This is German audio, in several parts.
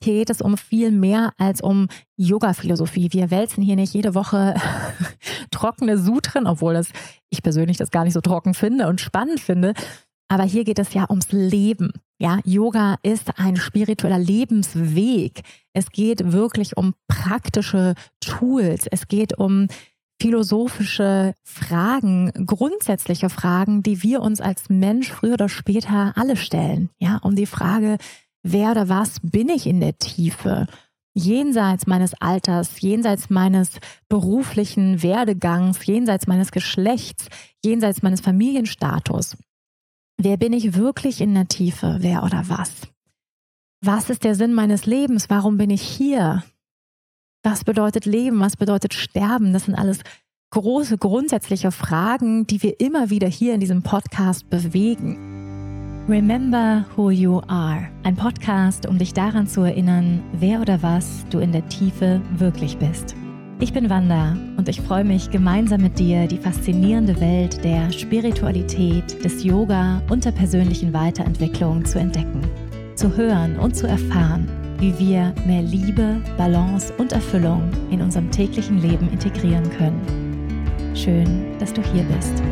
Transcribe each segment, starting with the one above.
Hier geht es um viel mehr als um Yoga-Philosophie. Wir wälzen hier nicht jede Woche trockene Sutren, obwohl ich persönlich das gar nicht so trocken finde und spannend finde. Aber hier geht es ja ums Leben. Ja, Yoga ist ein spiritueller Lebensweg. Es geht wirklich um praktische Tools. Es geht um philosophische Fragen, grundsätzliche Fragen, die wir uns als Mensch früher oder später alle stellen. Ja, um die Frage, wer oder was bin ich in der Tiefe? Jenseits meines Alters, jenseits meines beruflichen Werdegangs, jenseits meines Geschlechts, jenseits meines Familienstatus. Wer bin ich wirklich in der Tiefe? Wer oder was? Was ist der Sinn meines Lebens? Warum bin ich hier? Was bedeutet Leben? Was bedeutet Sterben? Das sind alles große, grundsätzliche Fragen, die wir immer wieder hier in diesem Podcast bewegen. Remember Who You Are. Ein Podcast, um dich daran zu erinnern, wer oder was du in der Tiefe wirklich bist. Ich bin Wanda und ich freue mich, gemeinsam mit dir die faszinierende Welt der Spiritualität, des Yoga und der persönlichen Weiterentwicklung zu entdecken, zu hören und zu erfahren, wie wir mehr Liebe, Balance und Erfüllung in unserem täglichen Leben integrieren können. Schön, dass du hier bist.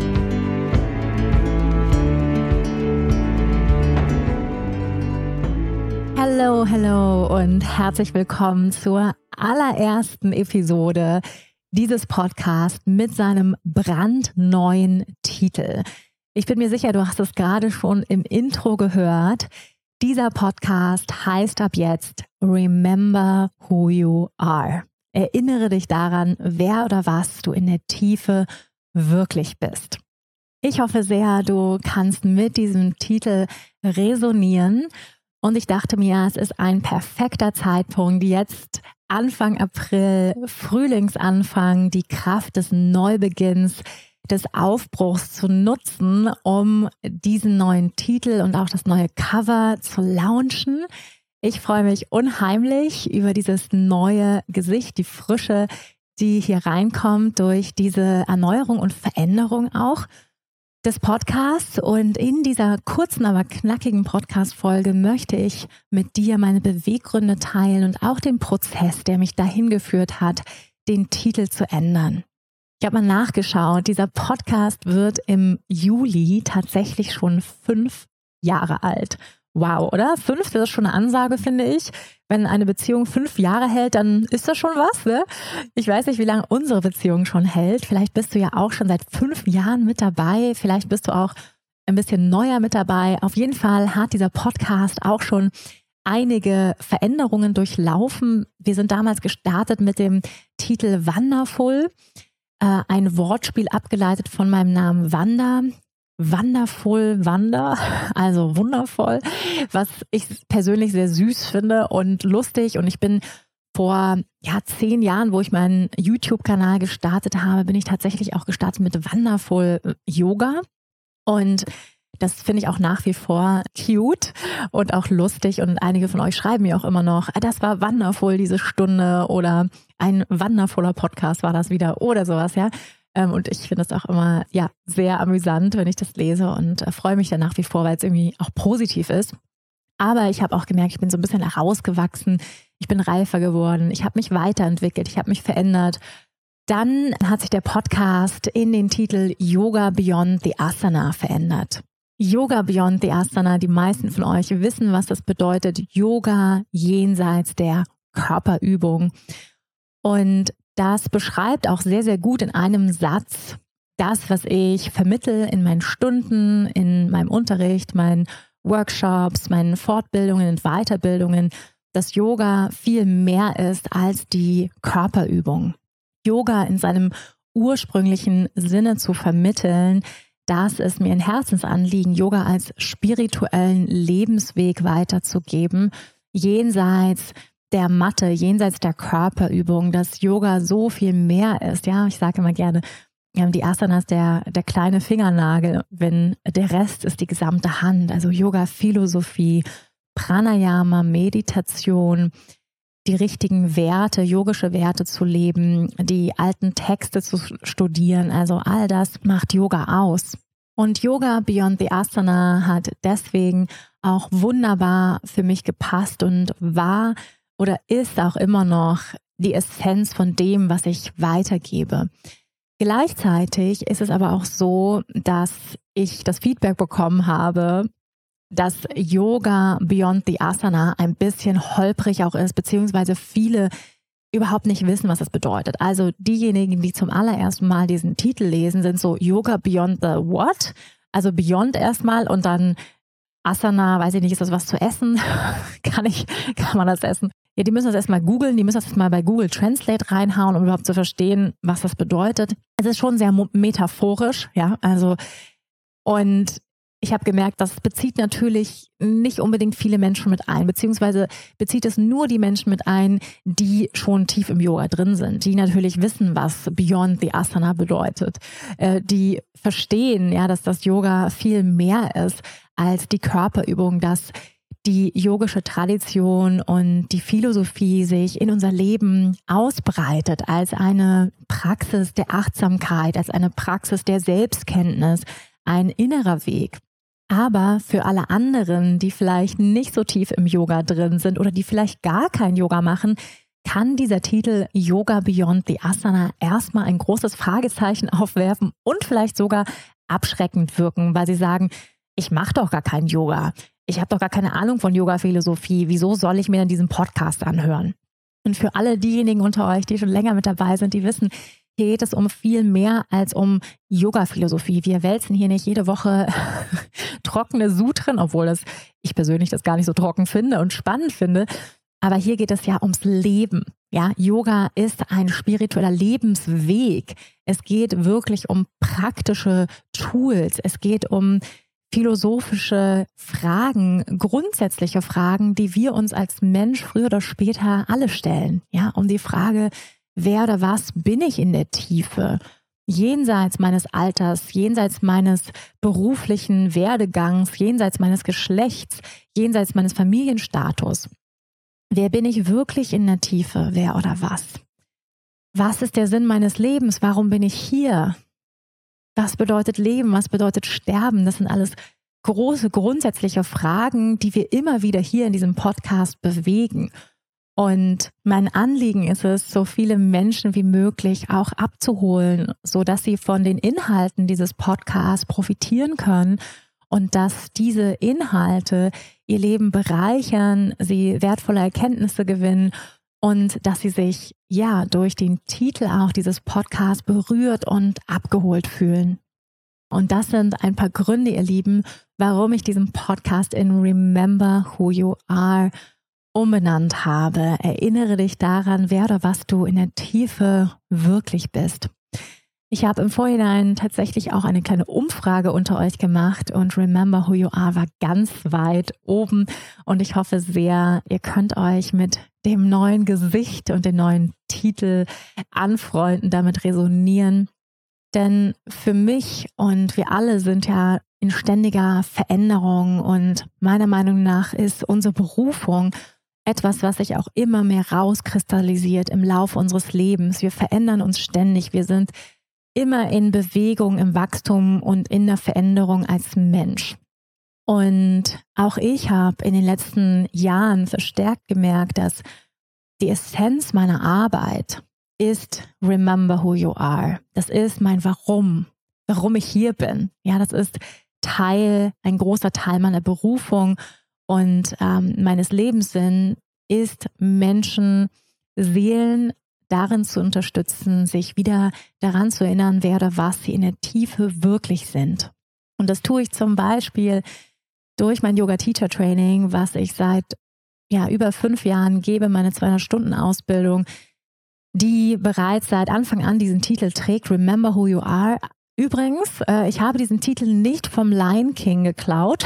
Hallo und herzlich willkommen zur allerersten Episode dieses Podcasts mit seinem brandneuen Titel. Ich bin mir sicher, du hast es gerade schon im Intro gehört. Dieser Podcast heißt ab jetzt Remember Who You Are. Erinnere dich daran, wer oder was du in der Tiefe wirklich bist. Ich hoffe sehr, du kannst mit diesem Titel resonieren. Und ich dachte mir, es ist ein perfekter Zeitpunkt, jetzt Anfang April, Frühlingsanfang, die Kraft des Neubeginns, des Aufbruchs zu nutzen, um diesen neuen Titel und auch das neue Cover zu launchen. Ich freue mich unheimlich über dieses neue Gesicht, die Frische, die hier reinkommt durch diese Erneuerung und Veränderung auch des Podcasts. Und in dieser kurzen, aber knackigen Podcast-Folge möchte ich mit dir meine Beweggründe teilen und auch den Prozess, der mich dahin geführt hat, den Titel zu ändern. Ich habe mal nachgeschaut, dieser Podcast wird im Juli tatsächlich schon 5 Jahre alt. Wow, oder? 5, das ist schon eine Ansage, finde ich. Wenn eine Beziehung 5 Jahre hält, dann ist das schon was, ne? Ich weiß nicht, wie lange unsere Beziehung schon hält. Vielleicht bist du ja auch schon seit 5 Jahren mit dabei. Vielleicht bist du auch ein bisschen neuer mit dabei. Auf jeden Fall hat dieser Podcast auch schon einige Veränderungen durchlaufen. Wir sind damals gestartet mit dem Titel Wonderful. Ein Wortspiel abgeleitet von meinem Namen Wanda. Wonderful Wanda, also wundervoll, was ich persönlich sehr süß finde und lustig. Und ich bin vor 10 Jahren, wo ich meinen YouTube-Kanal gestartet habe, bin ich tatsächlich auch gestartet mit Wonderful Yoga. Und das finde ich auch nach wie vor cute und auch lustig. Und einige von euch schreiben mir auch immer noch, das war wonderful, diese Stunde, oder ein wondervoller Podcast war das wieder oder sowas, ja. Und ich finde das auch immer sehr amüsant, wenn ich das lese, und freue mich dann nach wie vor, weil es irgendwie auch positiv ist. Aber ich habe auch gemerkt, ich bin so ein bisschen herausgewachsen, ich bin reifer geworden, ich habe mich weiterentwickelt, ich habe mich verändert. Dann hat sich der Podcast in den Titel Yoga Beyond the Asana verändert. Yoga Beyond the Asana, die meisten von euch wissen, was das bedeutet. Yoga jenseits der Körperübung. Und das beschreibt auch sehr, sehr gut in einem Satz das, was ich vermittle in meinen Stunden, in meinem Unterricht, meinen Workshops, meinen Fortbildungen und Weiterbildungen, dass Yoga viel mehr ist als die Körperübung. Yoga in seinem ursprünglichen Sinne zu vermitteln, das ist mir ein Herzensanliegen, Yoga als spirituellen Lebensweg weiterzugeben, jenseits der Matte, jenseits der Körperübung, dass Yoga so viel mehr ist. Ja, ich sage immer gerne, die Asana ist der kleine Fingernagel, wenn der Rest ist die gesamte Hand. Also Yoga-Philosophie, Pranayama, Meditation, die richtigen Werte, yogische Werte zu leben, die alten Texte zu studieren. Also all das macht Yoga aus. Und Yoga Beyond the Asana hat deswegen auch wunderbar für mich gepasst und war oder ist auch immer noch die Essenz von dem, was ich weitergebe. Gleichzeitig ist es aber auch so, dass ich das Feedback bekommen habe, dass Yoga Beyond the Asana ein bisschen holprig auch ist, beziehungsweise viele überhaupt nicht wissen, was das bedeutet. Also diejenigen, die zum allerersten Mal diesen Titel lesen, sind so Yoga Beyond the what? Also Beyond erstmal und dann Asana, weiß ich nicht, ist das was zu essen? Kann man das essen? Ja, die müssen das erstmal googeln, die müssen das erstmal bei Google Translate reinhauen, um überhaupt zu verstehen, was das bedeutet. Es ist schon sehr metaphorisch, ja, also und ich habe gemerkt, das bezieht natürlich nicht unbedingt viele Menschen mit ein, beziehungsweise bezieht es nur die Menschen mit ein, die schon tief im Yoga drin sind, die natürlich wissen, was Beyond the Asana bedeutet, die verstehen, ja, dass das Yoga viel mehr ist als die Körperübung, dass die yogische Tradition und die Philosophie sich in unser Leben ausbreitet als eine Praxis der Achtsamkeit, als eine Praxis der Selbstkenntnis, ein innerer Weg. Aber für alle anderen, die vielleicht nicht so tief im Yoga drin sind oder die vielleicht gar kein Yoga machen, kann dieser Titel Yoga Beyond the Asana erstmal ein großes Fragezeichen aufwerfen und vielleicht sogar abschreckend wirken, weil sie sagen, ich mache doch gar kein Yoga. Ich habe doch gar keine Ahnung von Yoga-Philosophie. Wieso soll ich mir denn diesen Podcast anhören? Und für alle diejenigen unter euch, die schon länger mit dabei sind, die wissen, hier geht es um viel mehr als um Yoga-Philosophie. Wir wälzen hier nicht jede Woche trockene Sutren, obwohl ich persönlich das gar nicht so trocken finde und spannend finde. Aber hier geht es ja ums Leben. Ja, Yoga ist ein spiritueller Lebensweg. Es geht wirklich um praktische Tools. Es geht um philosophische Fragen, grundsätzliche Fragen, die wir uns als Mensch früher oder später alle stellen. Ja, um die Frage, wer oder was bin ich in der Tiefe? Jenseits meines Alters, jenseits meines beruflichen Werdegangs, jenseits meines Geschlechts, jenseits meines Familienstatus. Wer bin ich wirklich in der Tiefe? Wer oder was? Was ist der Sinn meines Lebens? Warum bin ich hier? Was bedeutet Leben? Was bedeutet Sterben? Das sind alles große, grundsätzliche Fragen, die wir immer wieder hier in diesem Podcast bewegen. Und mein Anliegen ist es, so viele Menschen wie möglich auch abzuholen, sodass sie von den Inhalten dieses Podcasts profitieren können und dass diese Inhalte ihr Leben bereichern, sie wertvolle Erkenntnisse gewinnen und dass sie sich ja durch den Titel auch dieses Podcasts berührt und abgeholt fühlen. Und das sind ein paar Gründe, ihr Lieben, warum ich diesen Podcast in Remember Who You Are umbenannt habe. Erinnere dich daran, wer oder was du in der Tiefe wirklich bist. Ich habe im Vorhinein tatsächlich auch eine kleine Umfrage unter euch gemacht und Remember Who You Are war ganz weit oben und ich hoffe sehr, ihr könnt euch mit dem neuen Gesicht und dem neuen Titel anfreunden, damit resonieren. Denn für mich und wir alle sind ja in ständiger Veränderung und meiner Meinung nach ist unsere Berufung etwas, was sich auch immer mehr rauskristallisiert im Laufe unseres Lebens. Wir verändern uns ständig. Wir sind immer in Bewegung, im Wachstum und in der Veränderung als Mensch. Und auch ich habe in den letzten Jahren verstärkt gemerkt, dass die Essenz meiner Arbeit ist Remember Who You Are. Das ist mein Warum ich hier bin. Ja, das ist ein großer Teil meiner Berufung. Und meines Lebenssinn ist Menschen, Seelen darin zu unterstützen, sich wieder daran zu erinnern, wer oder was sie in der Tiefe wirklich sind. Und das tue ich zum Beispiel durch mein Yoga-Teacher-Training, was ich seit über 5 Jahren gebe, meine 200-Stunden-Ausbildung, die bereits seit Anfang an diesen Titel trägt, Remember Who You Are. Übrigens, ich habe diesen Titel nicht vom Lion King geklaut,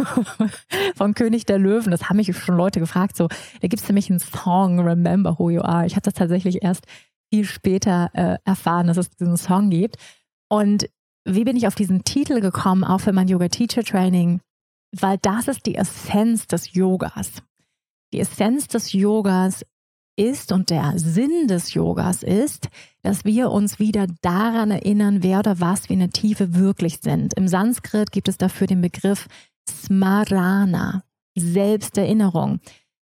vom König der Löwen. Das haben mich schon Leute gefragt. So, da gibt es nämlich einen Song, Remember Who You Are. Ich habe das tatsächlich erst viel später erfahren, dass es diesen Song gibt. Und wie bin ich auf diesen Titel gekommen, auch für mein Yoga-Teacher-Training? Weil das ist die Essenz des Yogas. Die Essenz des Yogas ist und der Sinn des Yogas ist, dass wir uns wieder daran erinnern, wer oder was wir in der Tiefe wirklich sind. Im Sanskrit gibt es dafür den Begriff Smarana, Selbsterinnerung,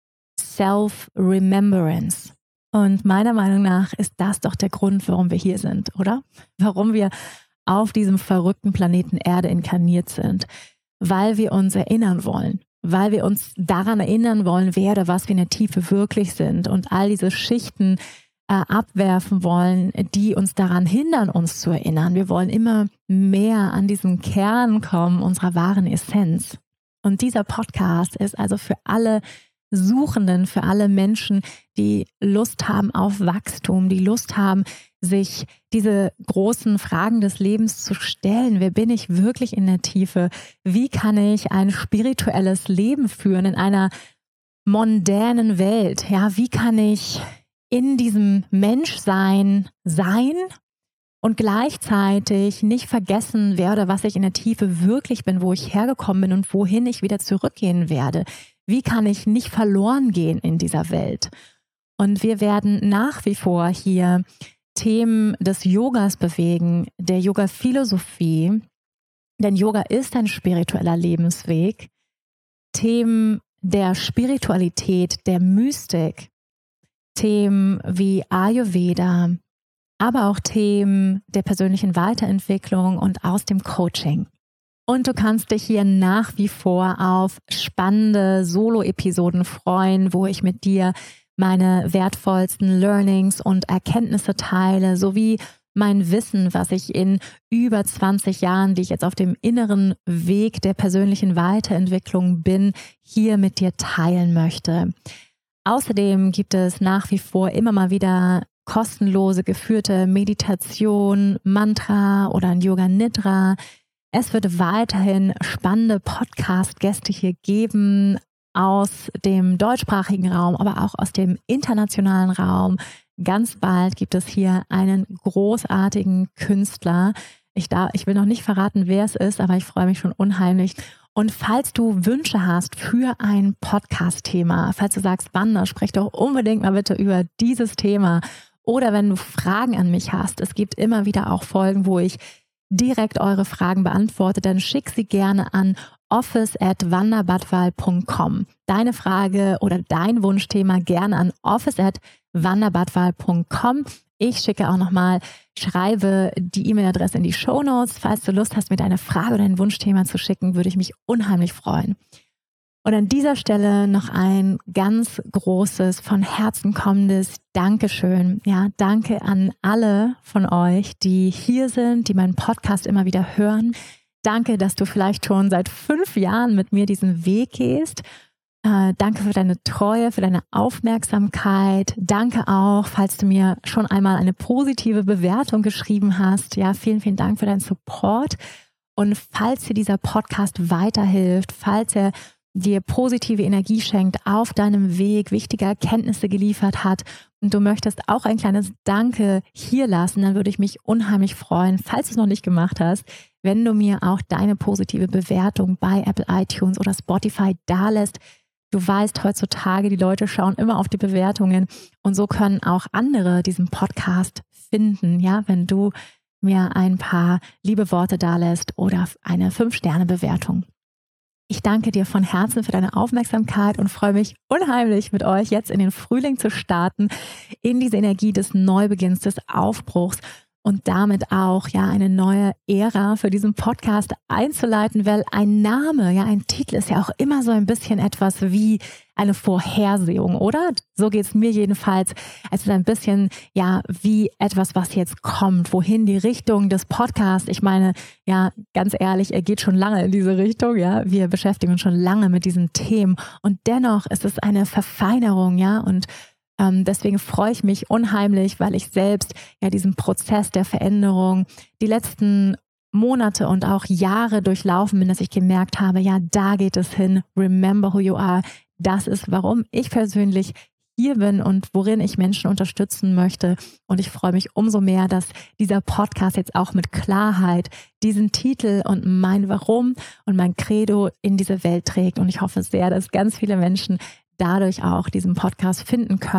Self-Remembrance. Und meiner Meinung nach ist das doch der Grund, warum wir hier sind, oder? Warum wir auf diesem verrückten Planeten Erde inkarniert sind. Weil wir uns erinnern wollen. Weil wir uns daran erinnern wollen, wer oder was wir in der Tiefe wirklich sind und all diese Schichten abwerfen wollen, die uns daran hindern, uns zu erinnern. Wir wollen immer mehr an diesen Kern kommen, unserer wahren Essenz. Und dieser Podcast ist also für alle Suchenden, für alle Menschen, die Lust haben auf Wachstum, die Lust haben, sich diese großen Fragen des Lebens zu stellen. Wer bin ich wirklich in der Tiefe? Wie kann ich ein spirituelles Leben führen in einer mondänen Welt? Ja, wie kann ich in diesem Menschsein sein und gleichzeitig nicht vergessen, wer oder was ich in der Tiefe wirklich bin, wo ich hergekommen bin und wohin ich wieder zurückgehen werde? Wie kann ich nicht verloren gehen in dieser Welt? Und wir werden nach wie vor hier Themen des Yogas bewegen, der Yoga-Philosophie, denn Yoga ist ein spiritueller Lebensweg, Themen der Spiritualität, der Mystik, Themen wie Ayurveda, aber auch Themen der persönlichen Weiterentwicklung und aus dem Coaching. Und du kannst dich hier nach wie vor auf spannende Solo-Episoden freuen, wo ich mit dir meine wertvollsten Learnings und Erkenntnisse teile, sowie mein Wissen, was ich in über 20 Jahren, die ich jetzt auf dem inneren Weg der persönlichen Weiterentwicklung bin, hier mit dir teilen möchte. Außerdem gibt es nach wie vor immer mal wieder kostenlose geführte Meditation, Mantra oder ein Yoga Nidra. Es wird weiterhin spannende Podcast-Gäste hier geben aus dem deutschsprachigen Raum, aber auch aus dem internationalen Raum. Ganz bald gibt es hier einen großartigen Künstler. Ich will noch nicht verraten, wer es ist, aber ich freue mich schon unheimlich. Und falls du Wünsche hast für ein Podcast-Thema, falls du sagst, Wanda, sprech doch unbedingt mal bitte über dieses Thema. Oder wenn du Fragen an mich hast, es gibt immer wieder auch Folgen, wo ich direkt eure Fragen beantworte, dann schick sie gerne an office@wandabadwal.com. Deine Frage oder dein Wunschthema gerne an office@wandabadwal.com. Ich schicke auch nochmal, schreibe die E-Mail-Adresse in die Shownotes. Falls du Lust hast, mir deine Frage oder dein Wunschthema zu schicken, würde ich mich unheimlich freuen. Und an dieser Stelle noch ein ganz großes, von Herzen kommendes Dankeschön. Ja, danke an alle von euch, die hier sind, die meinen Podcast immer wieder hören. Danke, dass du vielleicht schon seit 5 Jahren mit mir diesen Weg gehst. Danke für deine Treue, für deine Aufmerksamkeit. Danke auch, falls du mir schon einmal eine positive Bewertung geschrieben hast. Ja, vielen, vielen Dank für deinen Support. Und falls dir dieser Podcast weiterhilft, falls er dir positive Energie schenkt, auf deinem Weg wichtige Erkenntnisse geliefert hat und du möchtest auch ein kleines Danke hier lassen, dann würde ich mich unheimlich freuen, falls du es noch nicht gemacht hast, wenn du mir auch deine positive Bewertung bei Apple iTunes oder Spotify dalässt. Du weißt, heutzutage, die Leute schauen immer auf die Bewertungen und so können auch andere diesen Podcast finden, ja, wenn du mir ein paar liebe Worte dalässt oder eine 5-Sterne-Bewertung. Ich danke dir von Herzen für deine Aufmerksamkeit und freue mich unheimlich, mit euch jetzt in den Frühling zu starten, in diese Energie des Neubeginns, des Aufbruchs und damit auch ja eine neue Ära für diesen Podcast einzuleiten, weil ein Name, ja ein Titel ist ja auch immer so ein bisschen etwas wie eine Vorhersehung, oder? So geht es mir jedenfalls. Es ist ein bisschen ja wie etwas, was jetzt kommt, wohin die Richtung des Podcasts. Ich meine, ja, ganz ehrlich, er geht schon lange in diese Richtung, ja. Wir beschäftigen uns schon lange mit diesen Themen und dennoch ist es eine Verfeinerung, ja, und deswegen freue ich mich unheimlich, weil ich selbst ja diesen Prozess der Veränderung die letzten Monate und auch Jahre durchlaufen bin, dass ich gemerkt habe, ja, da geht es hin. Remember who you are. Das ist, warum ich persönlich hier bin und worin ich Menschen unterstützen möchte. Und ich freue mich umso mehr, dass dieser Podcast jetzt auch mit Klarheit diesen Titel und mein Warum und mein Credo in diese Welt trägt. Und ich hoffe sehr, dass ganz viele Menschen dadurch auch diesen Podcast finden können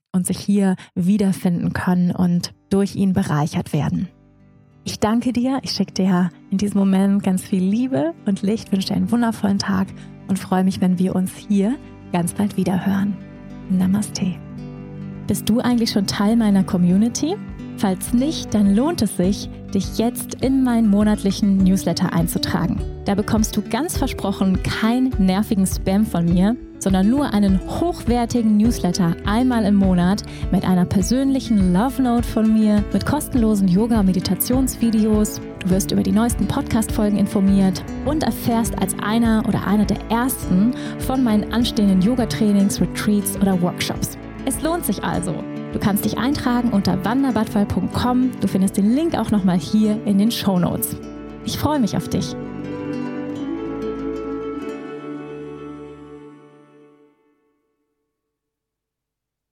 und sich hier wiederfinden können und durch ihn bereichert werden. Ich danke dir, ich schicke dir in diesem Moment ganz viel Liebe und Licht, wünsche dir einen wundervollen Tag und freue mich, wenn wir uns hier ganz bald wieder hören. Namaste. Bist du eigentlich schon Teil meiner Community? Falls nicht, dann lohnt es sich, dich jetzt in meinen monatlichen Newsletter einzutragen. Da bekommst du ganz versprochen keinen nervigen Spam von mir, sondern nur einen hochwertigen Newsletter einmal im Monat mit einer persönlichen Love Note von mir, mit kostenlosen Yoga-Meditationsvideos. Du wirst über die neuesten Podcast-Folgen informiert und erfährst als einer oder eine der ersten von meinen anstehenden Yoga-Trainings, Retreats oder Workshops. Es lohnt sich also. Du kannst dich eintragen unter wandabadwal.com. Du findest den Link auch nochmal hier in den Shownotes. Ich freue mich auf dich.